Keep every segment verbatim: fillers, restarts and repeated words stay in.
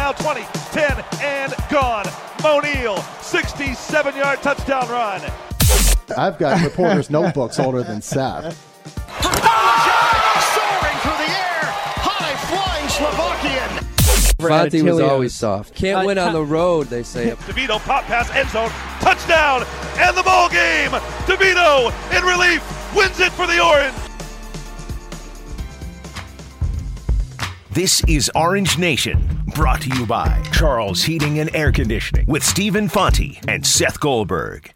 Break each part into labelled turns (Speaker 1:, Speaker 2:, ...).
Speaker 1: now twenty, ten, and gone. O'Neal, sixty-seven-yard touchdown run.
Speaker 2: I've got reporters' notebooks older than Seth.
Speaker 3: Soaring through the air, high-flying Slovakian.
Speaker 4: Fonte was always soft. Can't uh, win on the road, they say.
Speaker 1: DeVito pop pass end zone, touchdown, and the ball game. DeVito in relief wins it for the Orange.
Speaker 5: This is Orange Nation, brought to you by Charles Heating and Air Conditioning with Stephen Fonte and Seth Goldberg.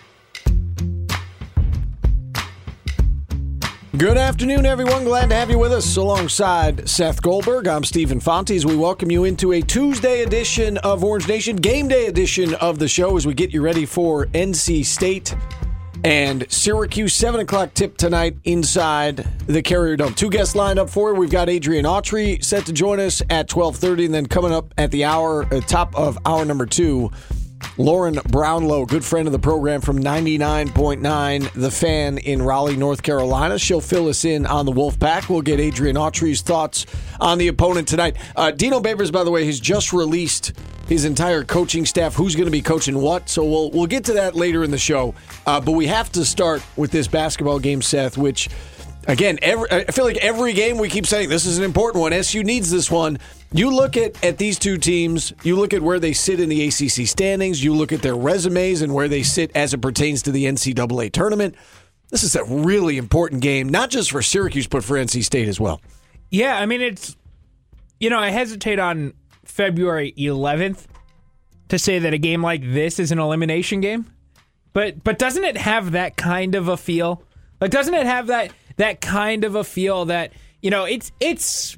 Speaker 6: Good afternoon, everyone. Glad to have you with us alongside Seth Goldberg. I'm Stephen Fonte as we welcome you into a Tuesday edition of Orange Nation, game day edition of the show as we get you ready for N C State and Syracuse. seven o'clock tip tonight inside the Carrier Dome. Two guests lined up for you. We've got Adrian Autry set to join us at twelve thirty, and then coming up at the hour, uh, top of hour number two, Lauren Brownlow, good friend of the program from ninety-nine point nine The Fan in Raleigh, North Carolina. She'll fill us in on the Wolfpack. We'll get Adrian Autry's thoughts on the opponent tonight. Uh, Dino Babers, by the way, has just released his entire coaching staff, who's going to be coaching what. So we'll we'll get to that later in the show. Uh, but we have to start with this basketball game, Seth, which, again, every, I feel like every game we keep saying this is an important one. S U needs this one. You look at, at these two teams, you look at where they sit in the A C C standings, you look at their resumes and where they sit as it pertains to the N C double A tournament. This is a really important game, not just for Syracuse, but for N C State as well.
Speaker 7: Yeah, I mean, it's, you know, I hesitate on February eleventh to say that a game like this is an elimination game, but but doesn't it have that kind of a feel? Like, doesn't it have that that kind of a feel that, you know, it's it's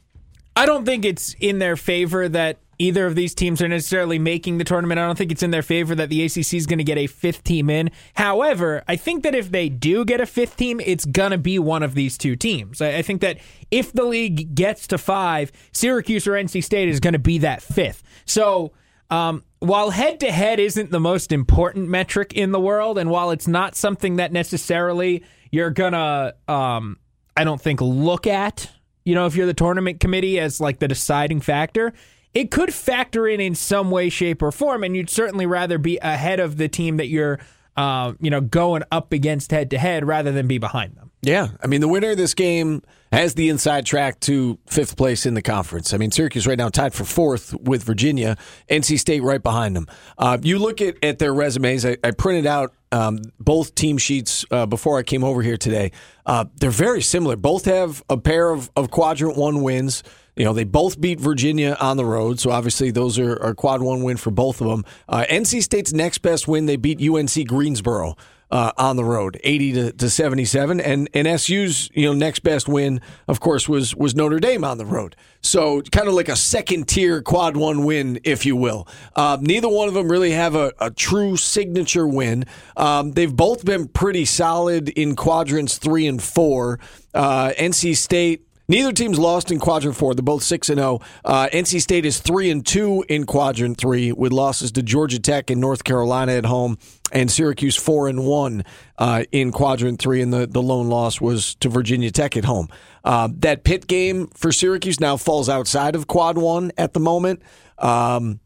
Speaker 7: I don't think it's in their favor that either of these teams are necessarily making the tournament. I don't think it's in their favor that the A C C is going to get a fifth team in. However, I think that if they do get a fifth team, it's going to be one of these two teams. I think that if the league gets to five, Syracuse or N C State is going to be that fifth. So um, while head-to-head isn't the most important metric in the world, and while it's not something that necessarily you're going to, um, I don't think, look at, you know, if you're the tournament committee as like the deciding factor, it could factor in in some way, shape, or form, and you'd certainly rather be ahead of the team that you're, uh, you know, going up against head-to-head rather than be behind them.
Speaker 6: Yeah, I mean, the winner of this game has the inside track to fifth place in the conference. I mean, Syracuse right now tied for fourth with Virginia, N C State right behind them. Uh, you look at, at their resumes. I, I printed out um, both team sheets uh, before I came over here today. Uh, they're very similar. Both have a pair of, of quadrant one wins. You know, they both beat Virginia on the road, so obviously those are, are quad one win for both of them. Uh, N C State's next best win, they beat U N C Greensboro uh, on the road, eighty to seventy-seven, and and S U's you know next best win, of course, was was Notre Dame on the road. So kind of like a second tier quad one win, if you will. Uh, neither one of them really have a, a true signature win. Um, they've both been pretty solid in quadrants three and four. Uh, N C State. Neither team's lost in quadrant four. They're both six and zero. Uh, N C State is three and two in quadrant three, with losses to Georgia Tech and North Carolina at home, and Syracuse four and one uh, in quadrant three, and the, the lone loss was to Virginia Tech at home. Uh, that Pitt game for Syracuse now falls outside of quad one at the moment. Um,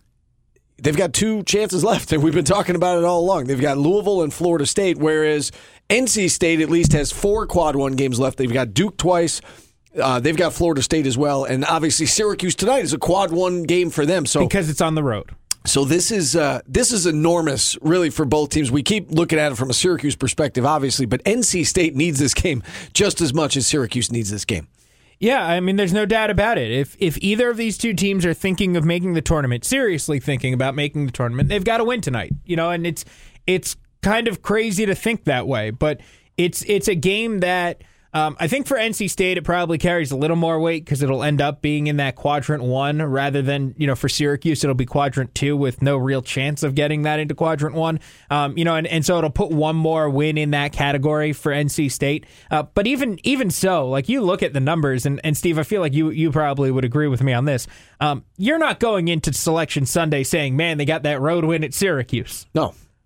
Speaker 6: they've got two chances left, and we've been talking about it all along. They've got Louisville and Florida State, whereas N C State at least has four quad one games left. They've got Duke twice. Uh, they've got Florida State as well, and obviously Syracuse tonight is a quad one game for them. So
Speaker 7: because it's on the road.
Speaker 6: So this is uh, this is enormous, really, for both teams. We keep looking at it from a Syracuse perspective, obviously, but N C State needs this game just as much as Syracuse needs this game.
Speaker 7: Yeah, I mean, there's no doubt about it. If if either of these two teams are thinking of making the tournament, seriously thinking about making the tournament, they've got to win tonight. You know, and it's it's kind of crazy to think that way, but it's it's a game that. Um, I think for N C State, it probably carries a little more weight because it'll end up being in that quadrant one rather than, you know, for Syracuse, it'll be quadrant two with no real chance of getting that into quadrant one. Um, you know, and, and so it'll put one more win in that category for N C State. Uh, but even even so, like you look at the numbers, and, and Steve, I feel like you you probably would agree with me on this. Um, you're not going into Selection Sunday saying, man, they got that road win at Syracuse.
Speaker 6: No.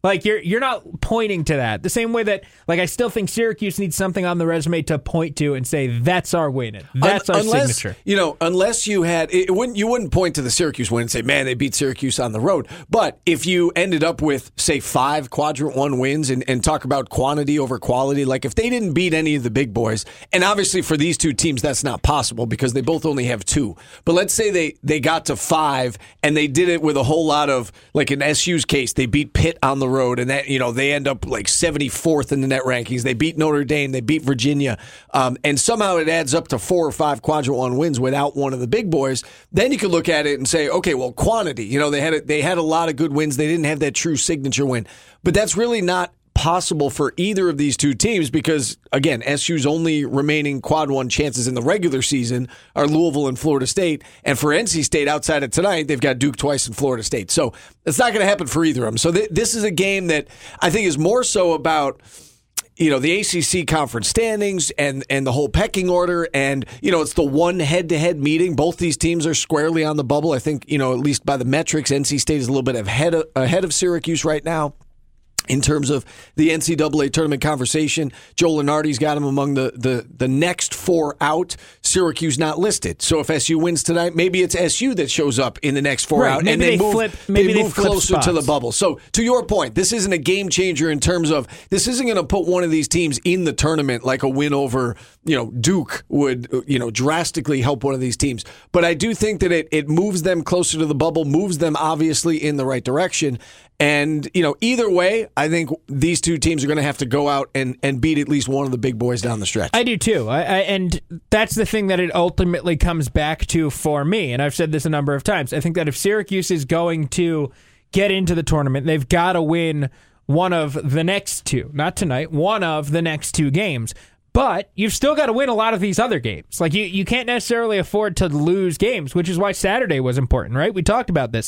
Speaker 7: Like you're you're not pointing to that. The same way that like I still think Syracuse needs something on the resume to point to and say that's our win. That's
Speaker 6: Un-
Speaker 7: our
Speaker 6: unless,
Speaker 7: signature.
Speaker 6: You know, unless you had it wouldn't you wouldn't point to the Syracuse win and say, man, they beat Syracuse on the road. But if you ended up with, say, five quadrant one wins and, and talk about quantity over quality, like if they didn't beat any of the big boys, and obviously for these two teams that's not possible because they both only have two. But let's say they, they got to five and they did it with a whole lot of, like in S U's case, they beat Pitt on the road, and that, you know, they end up like seventy-fourth in the net rankings. They beat Notre Dame, they beat Virginia, um, and somehow it adds up to four or five quadrant one wins without one of the big boys. Then you could look at it and say, okay, well, quantity. You know, they had a, they had a lot of good wins. They didn't have that true signature win, but that's really not possible for either of these two teams because, again, S U's only remaining quad one chances in the regular season are Louisville and Florida State. And for N C State, outside of tonight, they've got Duke twice and Florida State. So it's not going to happen for either of them. So th- this is a game that I think is more so about, you know, the A C C conference standings and, and the whole pecking order. And, you know, it's the one head-to-head meeting. Both these teams are squarely on the bubble. I think, you know, at least by the metrics, N C State is a little bit ahead of, ahead of Syracuse right now. In terms of the N C double A tournament conversation, Joe Lunardi's got him among the, the, the next four out. Syracuse not listed. So if S U wins tonight, maybe it's S U that shows up in the next four
Speaker 7: right,
Speaker 6: out,
Speaker 7: maybe
Speaker 6: and they,
Speaker 7: they
Speaker 6: move,
Speaker 7: flip, maybe
Speaker 6: they
Speaker 7: they
Speaker 6: move
Speaker 7: flip
Speaker 6: closer
Speaker 7: spots.
Speaker 6: to the bubble. So to your point, this isn't a game changer in terms of this isn't going to put one of these teams in the tournament like a win over, you know, Duke would, you know, drastically help one of these teams. But I do think that it it moves them closer to the bubble, moves them obviously in the right direction. And, you know, either way, I think these two teams are going to have to go out and, and beat at least one of the big boys down the stretch.
Speaker 7: I do too. I, I, and that's the thing that it ultimately comes back to for me. And I've said this a number of times. I think that if Syracuse is going to get into the tournament, they've got to win one of the next two. Not tonight, one of the next two games. But you've still got to win a lot of these other games. Like you, you can't necessarily afford to lose games, which is why Saturday was important, right? We talked about this.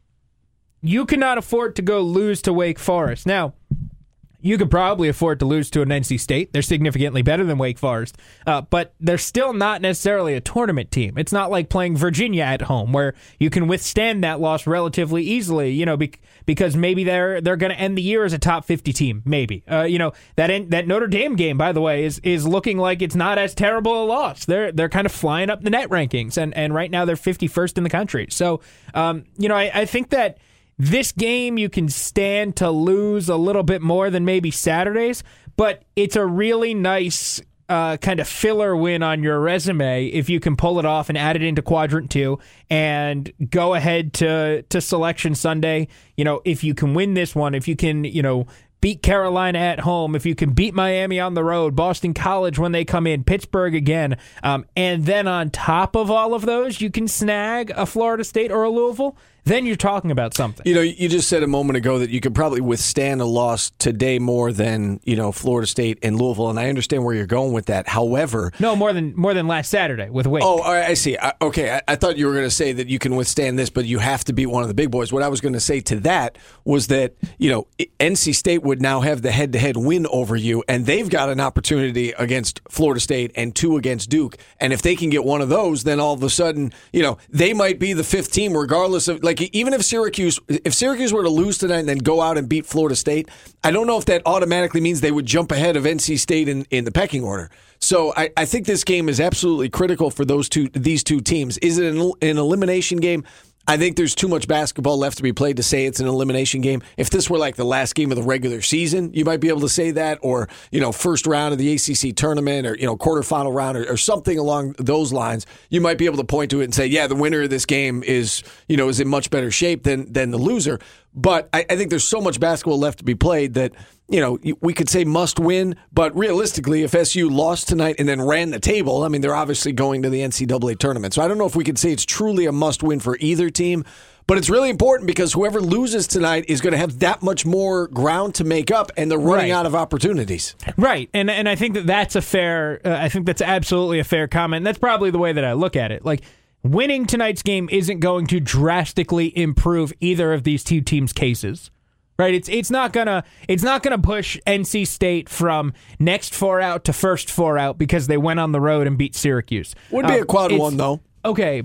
Speaker 7: You cannot afford to go lose to Wake Forest. Now, you could probably afford to lose to an N C State. They're significantly better than Wake Forest, uh, but they're still not necessarily a tournament team. It's not like playing Virginia at home where you can withstand that loss relatively easily, you know, be- because maybe they're they're going to end the year as a top fifty team, maybe. Uh, you know, that in- that Notre Dame game, by the way, is is looking like it's not as terrible a loss. They're they're kind of flying up the net rankings, and, and right now they're fifty-first in the country. So, um, you know, I, I think that this game you can stand to lose a little bit more than maybe Saturdays, but it's a really nice uh, kind of filler win on your resume if you can pull it off and add it into Quadrant two and go ahead to, to Selection Sunday. You know, if you can win this one, if you can, you know, beat Carolina at home, if you can beat Miami on the road, Boston College when they come in, Pittsburgh again, um, and then on top of all of those, you can snag a Florida State or a Louisville, then you're talking about something.
Speaker 6: You know, you just said a moment ago that you could probably withstand a loss today more than, you know, Florida State and Louisville, and I understand where you're going with that. However...
Speaker 7: No, more than more than last Saturday with Wake.
Speaker 6: Oh, I see. I, okay, I, I thought you were going to say that you can withstand this, but you have to beat one of the big boys. What I was going to say to that was that, you know, N C State would now have the head-to-head win over you, and they've got an opportunity against Florida State and two against Duke, and if they can get one of those, then all of a sudden, you know, they might be the fifth team regardless of, like, even if Syracuse if Syracuse were to lose tonight and then go out and beat Florida State, I don't know if that automatically means they would jump ahead of N C State in, in the pecking order. So I, I think this game is absolutely critical for those two these two teams. Is it an, an elimination game? I think there's too much basketball left to be played to say it's an elimination game. If this were like the last game of the regular season, you might be able to say that, or, you know, first round of the A C C tournament, or, you know, quarterfinal round, or, or something along those lines. You might be able to point to it and say, yeah, the winner of this game is, you know, is in much better shape than than the loser. But I, I think there's so much basketball left to be played that, you know, we could say must win, but realistically, if S U lost tonight and then ran the table, I mean, they're obviously going to the N C double A tournament. So I don't know if we could say it's truly a must win for either team, but it's really important because whoever loses tonight is going to have that much more ground to make up, and they're running
Speaker 7: Right.
Speaker 6: out of opportunities.
Speaker 7: Right, and and I think that that's a fair, uh, I think that's absolutely a fair comment. And that's probably the way that I look at it. Like, winning tonight's game isn't going to drastically improve either of these two teams' cases. Right, it's it's not gonna it's not gonna push N C State from next four out to first four out because they went on the road and beat Syracuse.
Speaker 6: Would be
Speaker 7: Um,
Speaker 6: a quad
Speaker 7: it's-
Speaker 6: one though.
Speaker 7: Okay, but it,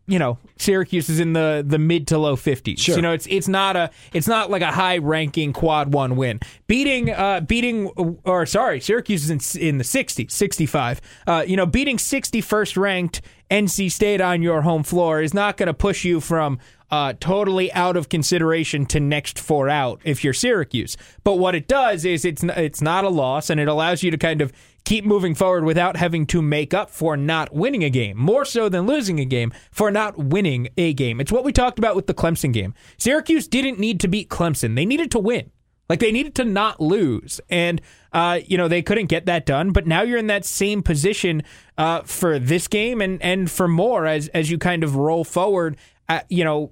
Speaker 7: you know, Syracuse is in the, the mid to low fifties.
Speaker 6: Sure.
Speaker 7: You know, it's it's not a it's not like a high ranking quad one win. Beating uh, beating or sorry, Syracuse is in, in the sixties, sixty-five. Uh, you know, beating sixty-first ranked N C State on your home floor is not going to push you from uh, totally out of consideration to next four out if you're Syracuse. But what it does is it's it's not a loss, and it allows you to kind of keep moving forward without having to make up for not winning a game, more so than losing a game, for not winning a game. It's what we talked about with the Clemson game. Syracuse didn't need to beat Clemson. They needed to win. Like, they needed to not lose. And, uh, you know, they couldn't get that done. But now you're in that same position uh, for this game and, and for more as as you kind of roll forward, uh, you know,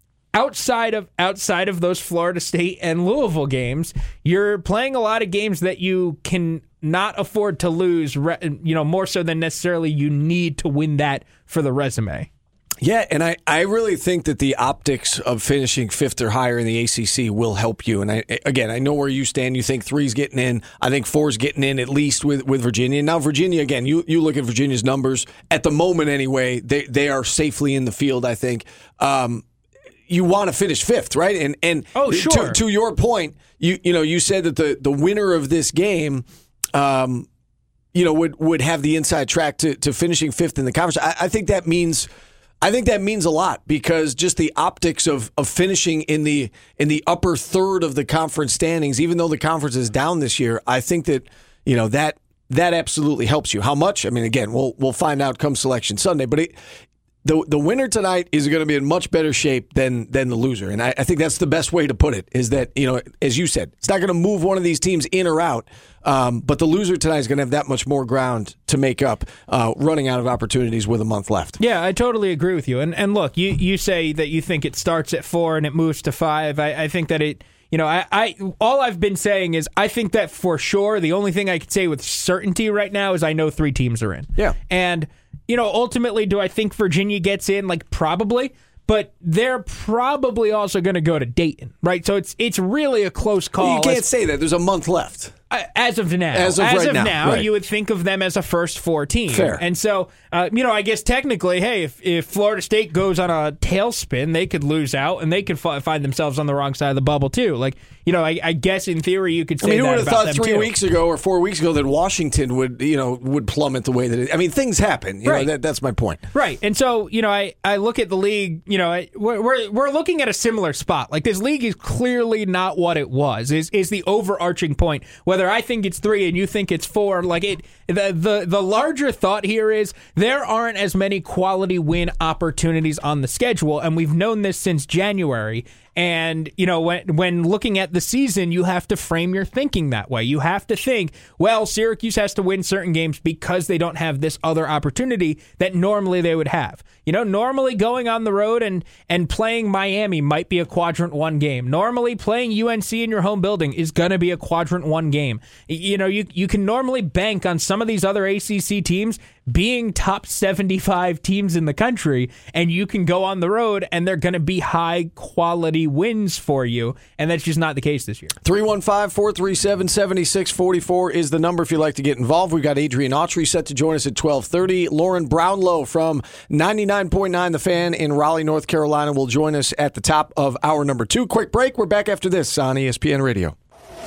Speaker 7: Outside of outside of those Florida State and Louisville games, you're playing a lot of games that you can not afford to lose, you know, more so than necessarily you need to win that for the resume.
Speaker 6: Yeah, and I, I really think that the optics of finishing fifth or higher in the A C C will help you. And I, again, I know where you stand. You think three's getting in. I think four's getting in at least with, with Virginia. Now, Virginia, again, you, you look at Virginia's numbers. At the moment, anyway, they, they are safely in the field, I think. Um, you want to finish fifth, right? And and
Speaker 7: oh, sure.
Speaker 6: to, to your point, you you know, you said that the, the winner of this game um, you know, would, would have the inside track to, to finishing fifth in the conference. I, I think that means I think that means a lot, because just the optics of, of finishing in the in the upper third of the conference standings, even though the conference is down this year, I think that, you know, that that absolutely helps you. How much? I mean, again, we'll we'll find out come Selection Sunday, but it, The the winner tonight is going to be in much better shape than than the loser, and I, I think that's the best way to put it. Is that, you know, as you said, it's not going to move one of these teams in or out, um, but the loser tonight is going to have that much more ground to make up, uh, running out of opportunities with a month left.
Speaker 7: Yeah, I totally agree with you. And and look, you you say that you think it starts at four and it moves to five. I, I think that it. You know, I, I all I've been saying is I think that for sure. The only thing I could say with certainty right now is I know three teams are in.
Speaker 6: Yeah,
Speaker 7: and. You know, ultimately, do I think Virginia gets in? Like, probably. But they're probably also going to go to Dayton, right? So it's it's really a close call.
Speaker 6: Well, you can't
Speaker 7: as,
Speaker 6: say that. There's a month left.
Speaker 7: As of now.
Speaker 6: As of
Speaker 7: as
Speaker 6: right
Speaker 7: of
Speaker 6: now,
Speaker 7: now
Speaker 6: right.
Speaker 7: You would think of them as a first four team.
Speaker 6: Fair.
Speaker 7: And so, uh, you know, I guess technically, hey, if, if Florida State goes on a tailspin, they could lose out, and they could f- find themselves on the wrong side of the bubble, too. Like, you know, I, I guess in theory you could say
Speaker 6: I mean,
Speaker 7: that
Speaker 6: who would have
Speaker 7: about
Speaker 6: thought
Speaker 7: them
Speaker 6: three
Speaker 7: too.
Speaker 6: weeks ago or four weeks ago that Washington would, you know, would plummet the way that it. I mean, things happen. You
Speaker 7: Right.
Speaker 6: know, that, that's my point.
Speaker 7: Right. And so, you know, I, I look at the league, you know, I, we're, we're we're looking at a similar spot. Like, this league is clearly not what it was, is is the overarching point. Whether I think it's three and you think it's four, like it, the, the, the larger thought here is there aren't as many quality win opportunities on the schedule, and we've known this since January. And, you know, when when looking at the season, you have to frame your thinking that way. You have to think, well, Syracuse has to win certain games because they don't have this other opportunity that normally they would have. You know, normally going on the road and, and playing Miami might be a quadrant one game. Normally playing U N C in your home building is going to be a quadrant one game. You know, you, you can normally bank on some of these other A C C teams being top seventy-five teams in the country, and you can go on the road and they're going to be high quality wins for you, and that's just not the case this year.
Speaker 6: three one five, four three seven, seven six four four is the number if you'd like to get involved. We've got Adrian Autry set to join us at twelve thirty. Lauren Brownlow from ninety-nine point nine The Fan in Raleigh, North Carolina will join us at the top of hour number two. Quick break. We're back after this on E S P N Radio.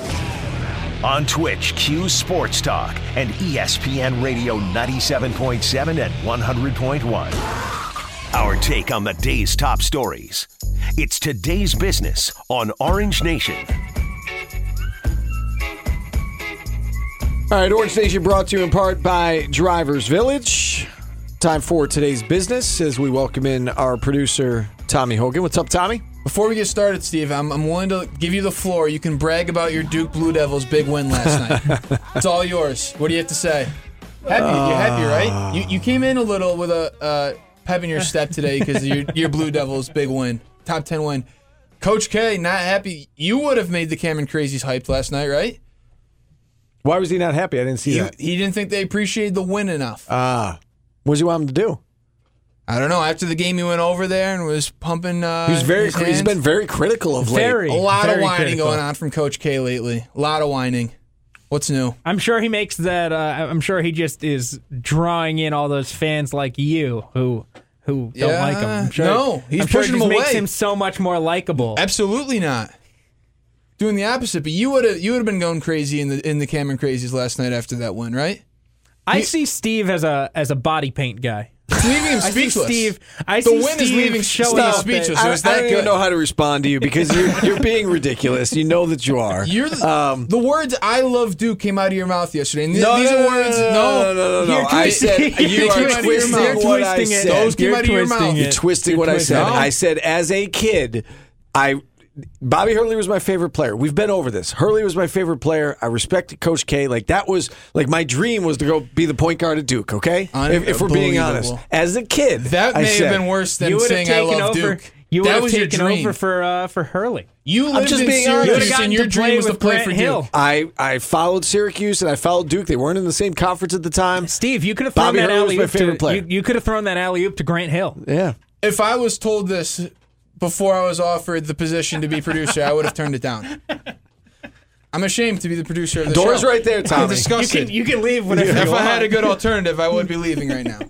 Speaker 5: On Twitch, Q Sports Talk and E S P N Radio ninety-seven point seven and one hundred point one. Our take on the day's top stories. It's Today's Business on Orange Nation.
Speaker 6: All right, Orange Nation brought to you in part by Drivers Village. Time for Today's Business as we welcome in our producer, Tommy Hogan. What's up, Tommy?
Speaker 8: Before we get started, Steve, I'm, I'm willing to give you the floor. You can brag about your Duke Blue Devils' big win last night. It's all yours. What do you have to say? Happy? Uh, You're happy, right? You you came in a little with a uh, pep in your step today because of your, your Blue Devils' big win, top ten win. Coach K, not happy. You would have made the Cameron Crazies hyped last night, right?
Speaker 6: Why was he not happy? I didn't see
Speaker 8: he,
Speaker 6: that.
Speaker 8: He didn't think they appreciated the win enough.
Speaker 6: Ah. What does he want him to do?
Speaker 8: I don't know. After the game, he went over there and was pumping. Uh,
Speaker 6: he was very.
Speaker 8: his
Speaker 6: He's
Speaker 8: hands.
Speaker 6: been very critical of late.
Speaker 7: Very,
Speaker 8: a lot
Speaker 7: very
Speaker 8: of whining
Speaker 7: critical.
Speaker 8: going on from Coach K lately. A lot of whining. What's new?
Speaker 7: I'm sure he makes that. Uh, I'm sure he just is drawing in all those fans like you who who
Speaker 8: Yeah,
Speaker 7: don't like him. I'm sure,
Speaker 8: no, he's
Speaker 7: I'm sure
Speaker 8: pushing
Speaker 7: it
Speaker 8: him
Speaker 7: just makes
Speaker 8: away.
Speaker 7: him so much more likable.
Speaker 8: Absolutely not. Doing the opposite, but you would have you would have been going crazy in the in the Cameron Crazies last night after that win, right?
Speaker 7: I
Speaker 8: he-
Speaker 7: see Steve as a as a body paint guy.
Speaker 8: It's leaving him
Speaker 7: I see
Speaker 8: speechless.
Speaker 7: Steve. I
Speaker 8: the
Speaker 7: see
Speaker 8: win
Speaker 7: Steve
Speaker 8: is leaving
Speaker 7: showing
Speaker 8: Steve
Speaker 7: up
Speaker 8: speechless.
Speaker 7: that-
Speaker 8: So
Speaker 6: I,
Speaker 8: it's
Speaker 6: I
Speaker 8: that
Speaker 6: don't even
Speaker 8: good.
Speaker 6: know how to respond to you because you're you're being ridiculous. You know that you are.
Speaker 8: You're the,
Speaker 6: Um,
Speaker 8: the words "I love Duke" came out of your mouth yesterday. And th-
Speaker 6: No,
Speaker 8: these
Speaker 6: no,
Speaker 8: are
Speaker 6: no,
Speaker 8: words.
Speaker 6: no, no, no, no, no.
Speaker 7: You're
Speaker 6: I
Speaker 7: twisting-
Speaker 6: said you
Speaker 7: you're
Speaker 6: are
Speaker 7: twisting your
Speaker 6: twisting
Speaker 7: mouth.
Speaker 6: what
Speaker 7: You're
Speaker 6: I
Speaker 7: twisting it.
Speaker 6: said.
Speaker 8: Those came
Speaker 7: You're
Speaker 8: out of your
Speaker 7: twisting
Speaker 8: mouth.
Speaker 7: it.
Speaker 6: You're twisting
Speaker 7: You're
Speaker 6: what
Speaker 7: twisting
Speaker 6: I said.
Speaker 7: it.
Speaker 6: I said as a kid, I Bobby Hurley was my favorite player. We've been over this. Hurley was my favorite player. I respected Coach K. Like that was like my dream was to go be the point guard at Duke. Okay, if, if we're being honest,
Speaker 8: Unbelievable.
Speaker 6: as a kid,
Speaker 8: That
Speaker 6: I
Speaker 8: may
Speaker 6: said,
Speaker 8: have been worse than
Speaker 7: You would have
Speaker 8: saying "I
Speaker 7: taken
Speaker 8: love
Speaker 7: over.
Speaker 8: Duke."
Speaker 7: You would
Speaker 8: that
Speaker 7: have
Speaker 8: was your
Speaker 7: taken
Speaker 8: dream.
Speaker 7: over for uh, for Hurley.
Speaker 8: You lived
Speaker 6: just
Speaker 8: in
Speaker 6: being honest. You
Speaker 8: Syracuse,
Speaker 6: would've
Speaker 8: and
Speaker 7: gotten
Speaker 8: your
Speaker 7: to
Speaker 8: dream
Speaker 7: play
Speaker 8: was to
Speaker 7: with
Speaker 8: play
Speaker 7: Grant
Speaker 8: for
Speaker 7: Hill.
Speaker 8: Duke.
Speaker 6: I, I followed Syracuse and I followed Duke. They weren't in the same conference at the time.
Speaker 7: Steve, you could have thrown
Speaker 6: Bobby
Speaker 7: that
Speaker 6: Hurley was
Speaker 7: alley
Speaker 6: my
Speaker 7: oop to
Speaker 6: favorite player.
Speaker 7: you, you could have thrown that alley oop to Grant Hill.
Speaker 6: Yeah.
Speaker 8: If I was told this before I was offered the position to be producer, I would have turned it down. I'm ashamed to be the producer of the
Speaker 6: Door's
Speaker 8: show.
Speaker 6: right there,
Speaker 8: I'm
Speaker 6: Tommy.
Speaker 7: You
Speaker 8: disgusted.
Speaker 7: can you can leave whenever
Speaker 8: if
Speaker 7: you
Speaker 8: I had
Speaker 7: want.
Speaker 8: a good alternative, I would be leaving right now.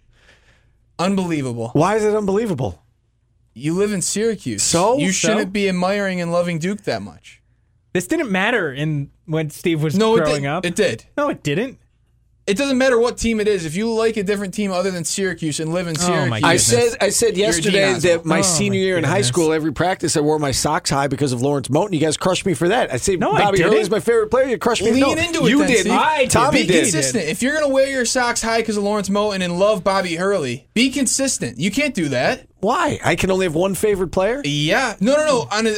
Speaker 8: Unbelievable.
Speaker 6: Why is it unbelievable?
Speaker 8: You live in Syracuse.
Speaker 6: So?
Speaker 8: You
Speaker 6: So?
Speaker 8: shouldn't be admiring and loving Duke that much.
Speaker 7: This didn't matter in when Steve was
Speaker 8: No, it
Speaker 7: growing
Speaker 8: did.
Speaker 7: up.
Speaker 8: It did.
Speaker 7: No, it didn't.
Speaker 8: It doesn't matter what team it is. If you like a different team other than Syracuse and live in
Speaker 7: Oh,
Speaker 8: Syracuse,
Speaker 7: my
Speaker 6: I
Speaker 7: goodness.
Speaker 6: said I said
Speaker 8: You're a
Speaker 6: yesterday
Speaker 8: Gene
Speaker 6: that my
Speaker 7: Oh,
Speaker 6: senior
Speaker 7: my
Speaker 6: year in high
Speaker 7: goodness.
Speaker 6: school, every practice I wore my socks high because of Lawrence Moten. You guys crushed me for that. I say
Speaker 7: No, I
Speaker 6: Bobby
Speaker 7: didn't.
Speaker 6: Hurley's my favorite player. You crushed me.
Speaker 8: lean
Speaker 6: no,
Speaker 8: into it.
Speaker 6: You
Speaker 8: then,
Speaker 6: did.
Speaker 8: Steve.
Speaker 7: I did.
Speaker 6: Tommy
Speaker 8: Be
Speaker 6: did.
Speaker 8: consistent. If you're gonna wear your socks high because of Lawrence Moten and love Bobby Hurley, be consistent. You can't do that.
Speaker 6: Why? I can only have one favorite player.
Speaker 8: Yeah. No, no, no. On a,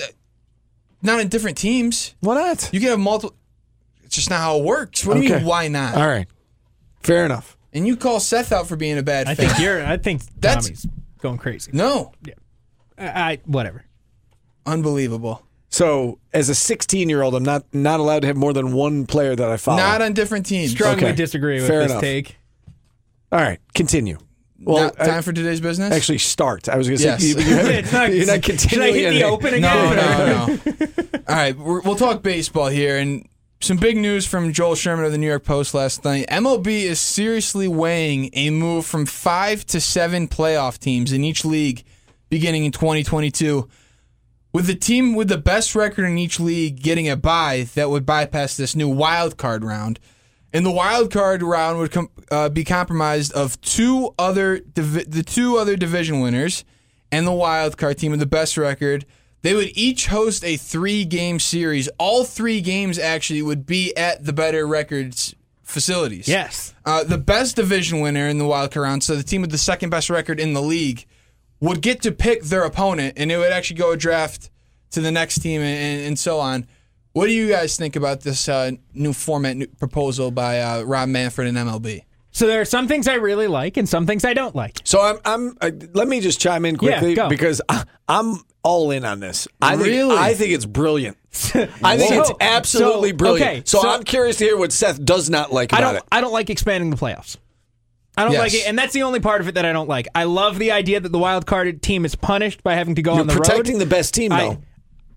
Speaker 8: not in different teams.
Speaker 6: Why not?
Speaker 8: You can have multiple. It's just not how it works. What do you
Speaker 6: Okay.
Speaker 8: mean? Why not?
Speaker 6: All right. Fair enough.
Speaker 8: And you call Seth out for being a bad
Speaker 7: I
Speaker 8: fan.
Speaker 7: think you're. I think
Speaker 8: That's-
Speaker 7: Tommy's going crazy.
Speaker 8: No.
Speaker 7: I, I whatever.
Speaker 8: Unbelievable.
Speaker 6: So, as a sixteen-year-old, I'm not not allowed to have more than one player that I follow.
Speaker 8: Not on different teams.
Speaker 7: Strongly
Speaker 6: Okay.
Speaker 7: disagree with
Speaker 6: Fair
Speaker 7: this
Speaker 6: now.
Speaker 7: take.
Speaker 6: All right, continue. Well,
Speaker 8: Now, time
Speaker 6: I-
Speaker 8: for today's business?
Speaker 6: actually start. I was going to
Speaker 8: Yes.
Speaker 6: say you, you haven't-
Speaker 7: It's not-
Speaker 6: you're not
Speaker 7: should I
Speaker 6: continuing.
Speaker 7: hit the
Speaker 6: anything.
Speaker 7: open again?
Speaker 8: No, no, no. All right, we're, we'll talk baseball here. And some big news from Joel Sherman of the New York Post last night. M L B is seriously weighing a move from five to seven playoff teams in each league beginning in twenty twenty-two. With the team with the best record in each league getting a bye that would bypass this new wild card round. And the wild card round would com- uh, be comprised of two other divi- the two other division winners and the wild card team with the best record. They would each host a three-game series. All three games actually would be at the better records facilities.
Speaker 7: Yes.
Speaker 8: Uh, the best division winner in the wild card round, so the team with the second best record in the league, would get to pick their opponent, and it would actually go a draft to the next team and, and so on. What do you guys think about this uh, new format new proposal by uh, Rob Manfred and M L B?
Speaker 7: So there are some things I really like and some things I don't like.
Speaker 6: So I'm. I'm. Uh, let me just chime in quickly
Speaker 7: Yeah, go.
Speaker 6: because I, I'm all in on this. I think,
Speaker 8: Really?
Speaker 6: I think it's brilliant. I think
Speaker 7: So-
Speaker 6: it's absolutely
Speaker 7: so,
Speaker 6: brilliant.
Speaker 7: okay,
Speaker 6: so,
Speaker 7: so-
Speaker 6: I'm curious to hear what Seth does not like
Speaker 7: I
Speaker 6: about
Speaker 7: don't.
Speaker 6: it.
Speaker 7: I don't like expanding the playoffs. I don't
Speaker 8: Yes.
Speaker 7: like it, and that's the only part of it that I don't like. I love the idea that the wild card team is punished by having to go
Speaker 6: You're
Speaker 7: on the
Speaker 6: protecting
Speaker 7: road.
Speaker 6: the best team,
Speaker 7: I-
Speaker 6: though.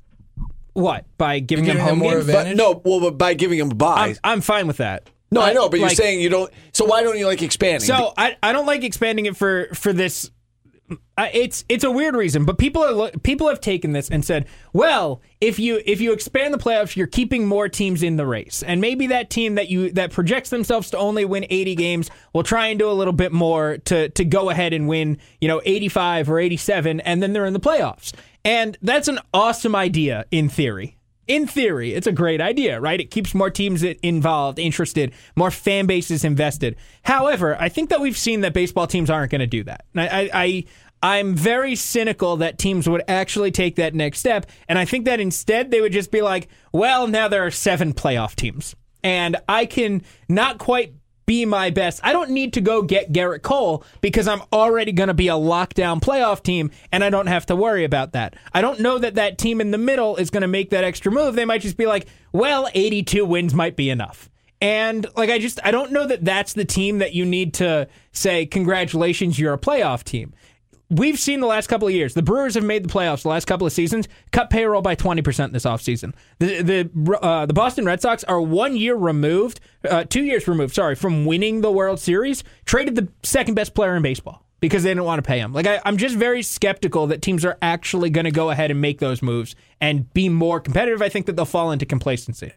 Speaker 7: What by giving
Speaker 8: You're
Speaker 7: them
Speaker 8: giving
Speaker 7: home
Speaker 8: them more
Speaker 7: games?
Speaker 8: advantage?
Speaker 6: But no, well, but by giving them a bye.
Speaker 7: I'm, I'm fine with that.
Speaker 6: no, I know, but you're
Speaker 7: like-
Speaker 6: saying you don't. So why don't you like expanding?
Speaker 7: So I, I don't like expanding it for for this. Uh, it's it's a weird reason, but people are lo- people have taken this and said, well, if you if you expand the playoffs, you're keeping more teams in the race, and maybe that team that you that projects themselves to only win eighty games will try and do a little bit more to to go ahead and win, you know, eighty-five or eighty-seven, and then they're in the playoffs. And that's an awesome idea in theory. In theory, it's a great idea, right? It keeps more teams involved, interested, more fan bases invested. However, I think that we've seen that baseball teams aren't going to do that. And I, I, I, I'm very cynical that teams would actually take that next step. And I think that instead they would just be like, well, now there are seven playoff teams. And I can not quite be my best. I don't need to go get Garrett Cole because I'm already going to be a lockdown playoff team and I don't have to worry about that. I don't know that that team in the middle is going to make that extra move. They might just be like, well, eighty-two wins might be enough. And like, I just, I don't know that that's the team that you need to say, congratulations, you're a playoff team. We've seen the last couple of years, the Brewers have made the playoffs the last couple of seasons, cut payroll by twenty percent this offseason. The the uh, the Boston Red Sox are one year removed, uh, two years removed, sorry, from winning the World Series, traded the second best player in baseball. because they didn't want to pay him. Like I, I'm just very skeptical that teams are actually going to go ahead and make those moves and be more competitive. I think that they'll fall into complacency.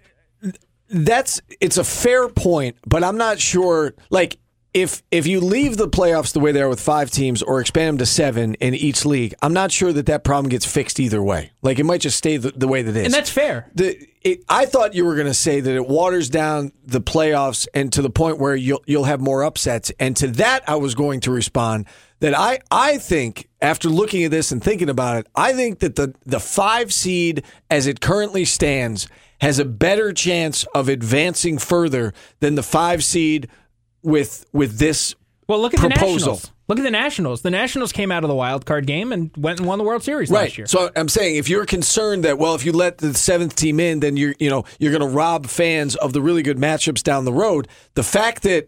Speaker 6: That's it's a fair point, but I'm not sure. Like if if you leave the playoffs the way they are with five teams or expand them to seven in each league, I'm not sure that that problem gets fixed either way. Like it might just stay the, the way that it is,
Speaker 7: and that's fair.
Speaker 6: The, it, I thought you were going to say that it waters down the playoffs and to the point where you'll you'll have more upsets. And to that, I was going to respond that I I think after looking at this and thinking about it, I think that the the five seed as it currently stands has a better chance of advancing further than the five seed with with this
Speaker 7: well, look at
Speaker 6: proposal.
Speaker 7: The Nationals. Look at the Nationals. The Nationals came out of the wild card game and went and won the World Series
Speaker 6: right.
Speaker 7: last year.
Speaker 6: So I'm saying if you're concerned that, well, if you let the seventh team in, then you're you know you're going to rob fans of the really good matchups down the road. The fact that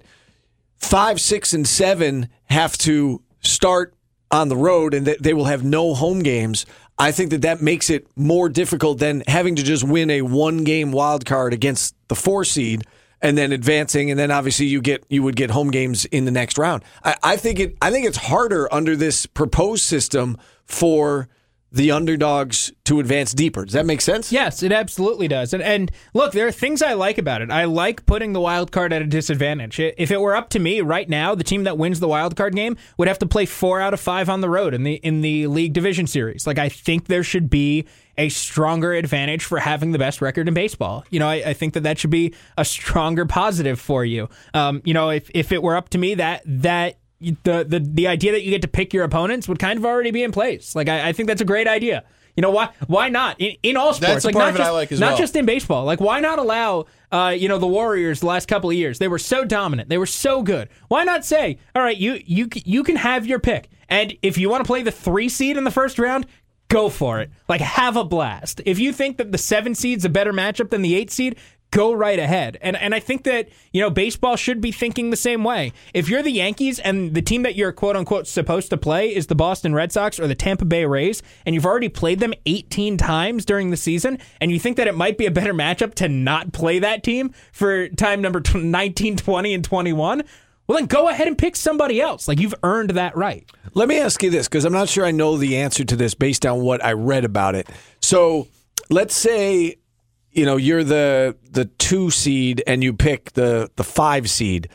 Speaker 6: five, six, and seven have to start on the road and that they will have no home games, I think that that makes it more difficult than having to just win a one-game wild card against the four seed and then advancing, and then obviously you get you would get home games in the next round. I, I think it. I think it's harder under this proposed system for the underdogs to advance deeper. Does that make sense?
Speaker 7: Yes, it absolutely does. And and look, there are things I like about it. I like putting the wild card at a disadvantage. If it were up to me right now, the team that wins the wild card game would have to play four out of five on the road in the in the league division series. Like I think there should be a stronger advantage for having the best record in baseball. You know, I, I think that that should be a stronger positive for you. Um, you know, if if it were up to me, that that. The, the the idea that you get to pick your opponents would kind of already be in place. Like I, I think that's a great idea. You know why? Why not in, in all sports?
Speaker 8: That's a
Speaker 7: like
Speaker 8: part
Speaker 7: not
Speaker 8: of it
Speaker 7: just,
Speaker 8: I like as
Speaker 7: not
Speaker 8: well.
Speaker 7: just in baseball. Like why not allow uh, you know the Warriors the last couple of years? They were so dominant. They were so good. Why not say, all right, you you you can have your pick, and if you want to play the three seed in the first round, go for it. Like have a blast. If you think that the seven seed's a better matchup than the eight seed, go right ahead. And and I think that, you know, baseball should be thinking the same way. If you're the Yankees and the team that you're quote-unquote supposed to play is the Boston Red Sox or the Tampa Bay Rays, and you've already played them eighteen times during the season, and you think that it might be a better matchup to not play that team for time number nineteen, twenty, and twenty-one, well, then go ahead and pick somebody else. Like, you've earned that right.
Speaker 6: Let me ask you this, because I'm not sure I know the answer to this based on what I read about it. So let's say, you know, you're the the two seed and you pick the, the five seed.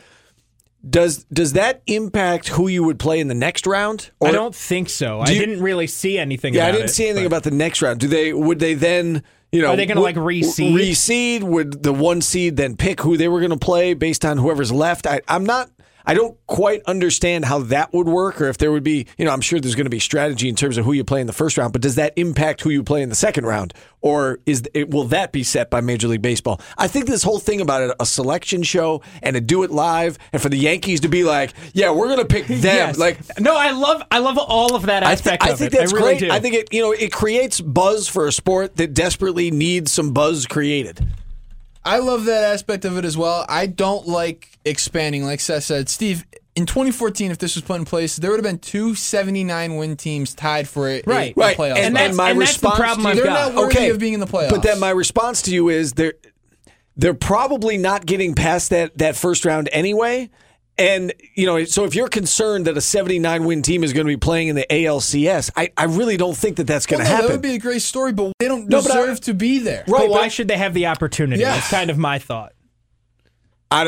Speaker 6: Does does that impact who you would play in the next round? Or
Speaker 7: I don't think so. I
Speaker 6: you,
Speaker 7: didn't really see anything
Speaker 6: yeah,
Speaker 7: about it.
Speaker 6: I didn't see anything
Speaker 7: but.
Speaker 6: about the next round. Do they would they then, you know,
Speaker 7: Are they going to like reseed?
Speaker 6: Reseed? Would the one seed then pick who they were going to play based on whoever's left? I, I'm not I don't quite understand how that would work, or if there would be, you know, I'm sure there's going to be strategy in terms of who you play in the first round, but does that impact who you play in the second round? Or is it, will that be set by Major League Baseball? I think this whole thing about it, a selection show and to do it live, and for the Yankees to be like, yeah, we're going to pick them.
Speaker 7: Yes.
Speaker 6: Like,
Speaker 7: no, I love I love all of that aspect
Speaker 6: I, th- I
Speaker 7: of
Speaker 6: think
Speaker 7: it.
Speaker 6: that's
Speaker 7: I really
Speaker 6: great.
Speaker 7: do.
Speaker 6: I think it, you know, it creates buzz for a sport that desperately needs some buzz created.
Speaker 8: I love that aspect of it as well. I don't like expanding, like Seth said. Steve, in twenty fourteen, if this was put in place, there would have been two seventy-nine win teams tied for it.
Speaker 7: Right,
Speaker 8: a,
Speaker 6: right.
Speaker 8: A playoff.
Speaker 6: And,
Speaker 7: And that's-
Speaker 6: and my
Speaker 7: and that's the
Speaker 6: response
Speaker 7: problem
Speaker 6: to
Speaker 7: I've
Speaker 6: you,
Speaker 8: They're
Speaker 7: got.
Speaker 8: not worthy
Speaker 6: okay,
Speaker 8: of being in the playoffs.
Speaker 6: But then my response to you is they're they're probably not getting past that that first round anyway. And, you know, so if you're concerned that a seventy-nine win team is going to be playing in the A L C S, I, I really don't think that that's going to
Speaker 8: well, no,
Speaker 6: happen.
Speaker 8: That would be a great story, but they don't
Speaker 6: No, but I-
Speaker 8: deserve to be there.
Speaker 6: Right,
Speaker 7: but why
Speaker 6: but-
Speaker 7: should they have the opportunity?
Speaker 8: Yes.
Speaker 7: That's kind of my thought.
Speaker 6: I,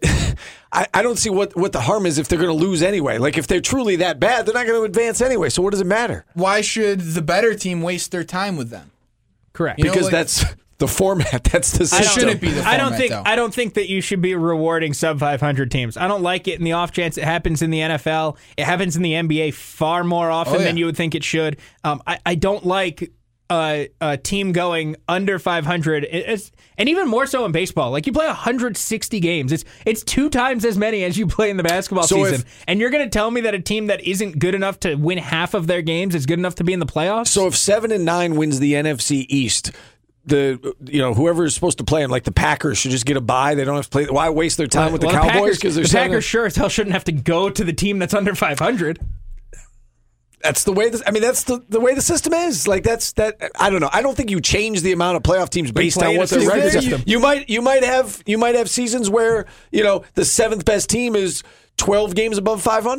Speaker 6: I, I don't see what, what the harm is if they're going to lose anyway. Like, if they're truly that bad, they're not going to advance anyway. So what does it matter?
Speaker 8: Why should the better team waste their time with them?
Speaker 7: Correct.
Speaker 8: You know,
Speaker 6: Because
Speaker 8: like-
Speaker 6: that's the format. That's the
Speaker 7: I
Speaker 6: system.
Speaker 7: don't,
Speaker 8: shouldn't be the
Speaker 7: I don't
Speaker 8: format,
Speaker 7: think
Speaker 8: though.
Speaker 7: I don't think that you should be rewarding sub five hundred teams. I don't like it in the off chance it happens in the N F L. It happens in the N B A far more often
Speaker 8: Oh, yeah.
Speaker 7: than you would think it should. Um, I, I don't like a, a team going under five hundred. It- it's, and even more so in baseball. Like, you play one hundred sixty games. It's it's two times as many as you play in the basketball
Speaker 6: So
Speaker 7: season.
Speaker 6: if-
Speaker 7: and you're going to tell me that a team that isn't good enough to win half of their games is good enough to be in the playoffs?
Speaker 6: So if seven and nine wins the N F C East, the you know whoever is supposed to play them, like the Packers, should just get a bye. They don't have to play. Why waste their time with the
Speaker 7: Well,
Speaker 6: Cowboys?
Speaker 7: Packers,
Speaker 6: they're
Speaker 7: the
Speaker 6: seven-
Speaker 7: Packers sure as hell shouldn't have to go to the team that's under five hundred.
Speaker 6: That's the way. This, I mean, that's the, the way the system is. Like that's that. I don't know. I don't think you change the amount of playoff teams based
Speaker 7: play
Speaker 6: on
Speaker 7: in
Speaker 6: what
Speaker 7: a
Speaker 6: their
Speaker 7: super
Speaker 6: records are.
Speaker 7: system.
Speaker 6: You might you might have you might have seasons where you know the seventh best team is twelve games above five hundred.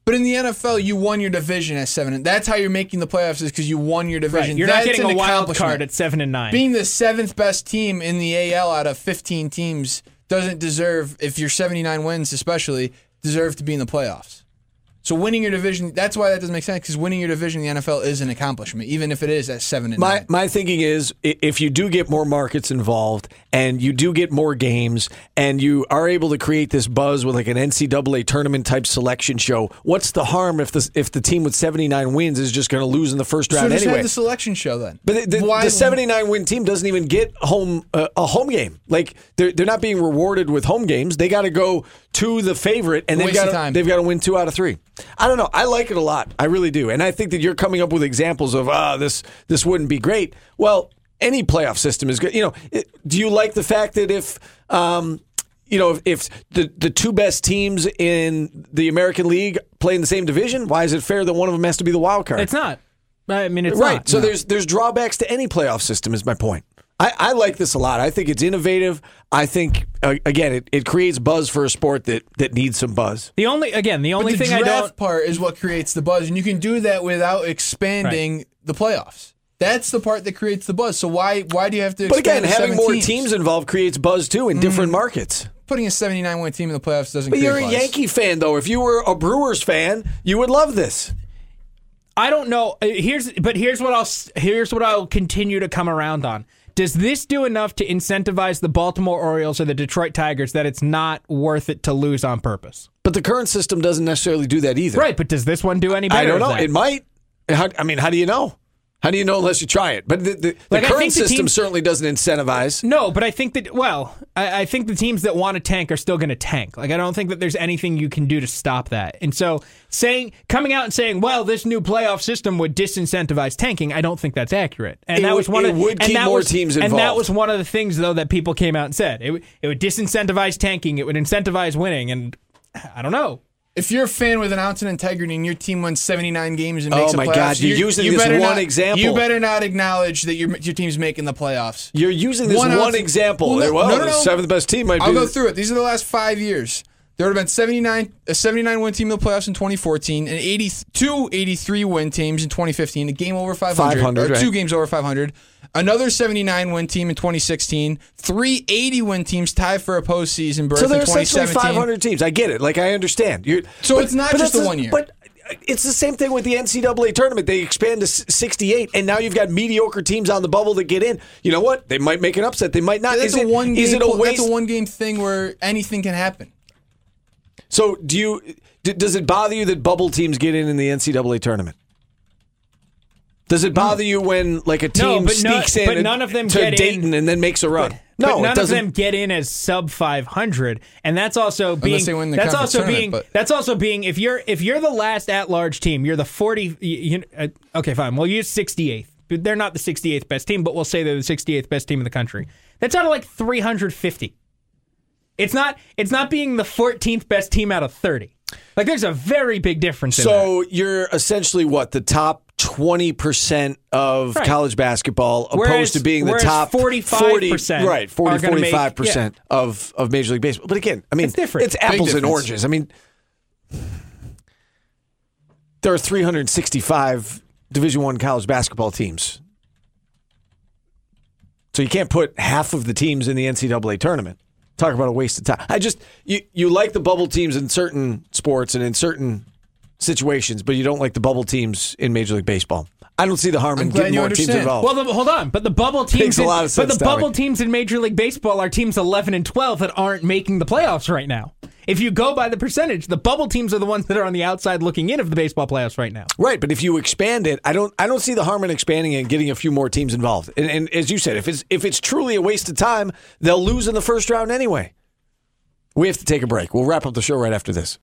Speaker 8: But in the N F L, you won your division at seven. And that's how you're making the playoffs is because you won your division.
Speaker 7: Right. You're
Speaker 8: that's
Speaker 7: not getting
Speaker 8: an
Speaker 7: a wild
Speaker 8: accomplishment.
Speaker 7: card at seven and nine.
Speaker 8: Being the seventh best team in the A L out of fifteen teams doesn't deserve, if you're seventy-nine wins especially, deserve to be in the playoffs. So winning your division, that's why that doesn't make sense, because winning your division in the N F L is an accomplishment, even if it is at seven and
Speaker 6: my,
Speaker 8: nine.
Speaker 6: My thinking is, if you do get more markets involved and you do get more games and you are able to create this buzz with like an N C double A tournament type selection show, what's the harm if the if the team with seventy-nine wins is just going to lose in the first round
Speaker 8: so just
Speaker 6: anyway?
Speaker 8: have the selection show then.
Speaker 6: But the, the, the seventy-nine win team doesn't even get home uh, a home game. Like they're they're not being rewarded with home games. They got to go to the favorite, and they've
Speaker 8: Waste of
Speaker 6: got
Speaker 8: time.
Speaker 6: they've got to win two out of three. I don't know. I like it a lot. I really do, and I think that you're coming up with examples of ah this this wouldn't be great. Well, any playoff system is good. You know, it, do you like the fact that if um, you know if, if the the two best teams in the American League play in the same division, why is it fair that one of them has to be the wild card?
Speaker 7: It's not. I mean, it's
Speaker 6: right.
Speaker 7: not.
Speaker 6: So
Speaker 7: no.
Speaker 6: there's there's drawbacks to any playoff system. Is my point. I, I like this a lot. I think it's innovative. I think uh, again, it, it creates buzz for a sport that, that needs some buzz.
Speaker 7: The only again, the only
Speaker 8: but the
Speaker 7: thing I
Speaker 8: draft
Speaker 7: don't
Speaker 8: part is what creates the buzz, and you can do that without expanding
Speaker 7: Right.
Speaker 8: the playoffs. That's the part that creates the buzz. So why why do you have to?
Speaker 6: But
Speaker 8: expand
Speaker 6: again,
Speaker 8: to
Speaker 6: having
Speaker 8: seven
Speaker 6: more
Speaker 8: teams?
Speaker 6: teams involved creates buzz too in different markets.
Speaker 8: Putting a seventy-nine win team in the playoffs doesn't.
Speaker 6: But
Speaker 8: create
Speaker 6: you're a
Speaker 8: buzz.
Speaker 6: Yankee fan, though. If you were a Brewers fan, you would love this.
Speaker 7: I don't know. Uh, Here's but here's what I'll s- here's what I'll continue to come around on. Does this do enough to incentivize the Baltimore Orioles or the Detroit Tigers that it's not worth it to lose on purpose?
Speaker 6: But the current system doesn't necessarily do that either.
Speaker 7: Right, but does this one do any better?
Speaker 6: I don't
Speaker 7: of
Speaker 6: know.
Speaker 7: that?
Speaker 6: It might. How, I mean, how do you know? How do you know unless you try it? But the, the, the
Speaker 7: Like, I
Speaker 6: current
Speaker 7: think the
Speaker 6: system
Speaker 7: teams-
Speaker 6: certainly doesn't incentivize.
Speaker 7: No, but I think that, well, I, I think the teams that want to tank are still going to tank. Like, I don't think that there's anything you can do to stop that. And so saying, coming out and saying, well, this new playoff system would disincentivize tanking, I don't think that's accurate. And
Speaker 6: It
Speaker 7: that
Speaker 6: would-
Speaker 7: was one
Speaker 6: it
Speaker 7: of
Speaker 6: would
Speaker 7: and
Speaker 6: keep
Speaker 7: that
Speaker 6: more
Speaker 7: was,
Speaker 6: teams
Speaker 7: And that
Speaker 6: involved.
Speaker 7: was one of the things, though, that people came out and said. It, would- it would disincentivize tanking. It would incentivize winning. And I don't know.
Speaker 8: If you're a fan with an ounce of integrity and your team wins seventy-nine games and
Speaker 6: Oh
Speaker 8: makes the
Speaker 6: my
Speaker 8: playoffs,
Speaker 6: God, you're
Speaker 8: you-
Speaker 6: using
Speaker 8: you
Speaker 6: this
Speaker 8: better
Speaker 6: one
Speaker 8: not-
Speaker 6: example.
Speaker 8: You better not acknowledge that your your team's making the playoffs.
Speaker 6: You're using this one,
Speaker 8: ounce-
Speaker 6: example.
Speaker 8: Well,
Speaker 6: Well,
Speaker 8: no, no, no,
Speaker 6: the
Speaker 8: no.
Speaker 6: seventh best team might
Speaker 8: I'll
Speaker 6: be.
Speaker 8: go through it. These are the last five years. There would have been seventy-nine a seventy-nine win team in the playoffs in twenty fourteen, and eighty-two eighty-three win teams in twenty fifteen, a game over five hundred,
Speaker 6: five hundred,
Speaker 8: or two
Speaker 6: right.
Speaker 8: games over five hundred. Another seventy-nine win team in twenty sixteen, three eighty win teams tied for a postseason berth
Speaker 6: So there
Speaker 8: in
Speaker 6: are
Speaker 8: twenty
Speaker 6: essentially
Speaker 8: seventeen.
Speaker 6: five hundred teams. I get it. Like I understand. You're,
Speaker 8: So it's not just
Speaker 6: that's
Speaker 8: the one year.
Speaker 6: But it's the same thing with the N C double A tournament. They expand to sixty-eight, and now you've got mediocre teams on the bubble that get in. You know what? They might make an upset. They might not.
Speaker 8: That's
Speaker 6: is
Speaker 8: a
Speaker 6: it,
Speaker 8: one game,
Speaker 6: is it a waste?
Speaker 8: That's a one game thing where anything can happen.
Speaker 6: So do you? d- Does it bother you that bubble teams get in in the N C double A tournament? Does it bother you when like a
Speaker 7: No,
Speaker 6: team
Speaker 7: but no-
Speaker 6: sneaks in
Speaker 7: but
Speaker 6: and-
Speaker 7: none of them
Speaker 6: to
Speaker 7: get
Speaker 6: Dayton
Speaker 7: in.
Speaker 6: and then makes a run?
Speaker 7: But,
Speaker 6: no,
Speaker 7: but
Speaker 6: it
Speaker 7: none of
Speaker 6: doesn't.
Speaker 7: them get in as sub five hundred, and that's also being
Speaker 8: they win the
Speaker 7: that's
Speaker 8: conference
Speaker 7: also
Speaker 8: tournament,
Speaker 7: being
Speaker 8: but-
Speaker 7: that's also being if you're if you're the last at large team, you're the forty. You, you, uh, okay, fine. We'll use sixty-eighth. They're not the sixty-eighth best team, but we'll say they're the sixty-eighth best team in the country. That's out of like three hundred fifty. It's not. It's not being the fourteenth best team out of thirty. Like there's a very big difference. in
Speaker 6: So you're essentially what the top twenty percent of
Speaker 7: Right.
Speaker 6: college basketball, opposed
Speaker 7: Whereas-
Speaker 6: to being the
Speaker 7: whereas
Speaker 6: top
Speaker 7: forty-five percent
Speaker 6: forty, right? forty,
Speaker 7: are gonna make-
Speaker 6: forty-five percent of of Major League Baseball. But again, I mean,
Speaker 7: It's different.
Speaker 6: It's apples and
Speaker 8: difference.
Speaker 6: oranges. I mean, there are three hundred sixty-five Division One college basketball teams, so you can't put half of the teams in the N C double A tournament. Talk about a waste of time. I just you you like the bubble teams in certain sports and in certain situations, but you don't like the bubble teams in Major League Baseball. I don't see the harm
Speaker 8: I'm
Speaker 6: in
Speaker 8: glad
Speaker 6: getting
Speaker 8: you
Speaker 6: more teams
Speaker 8: understand.
Speaker 6: involved.
Speaker 7: Well, the, hold on, but the bubble teams,
Speaker 6: Makes a
Speaker 7: in,
Speaker 6: lot of sense,
Speaker 7: but the
Speaker 6: Tommy.
Speaker 7: bubble teams in Major League Baseball are teams eleven and twelve that aren't making the playoffs right now. If you go by the percentage, the bubble teams are the ones that are on the outside looking in of the baseball playoffs right now.
Speaker 6: Right, but if you expand it, I don't I don't see the harm in expanding it and getting a few more teams involved. And, and as you said, if it's if it's truly a waste of time, they'll lose in the first round anyway. We have to take a break. We'll wrap up the show right after this.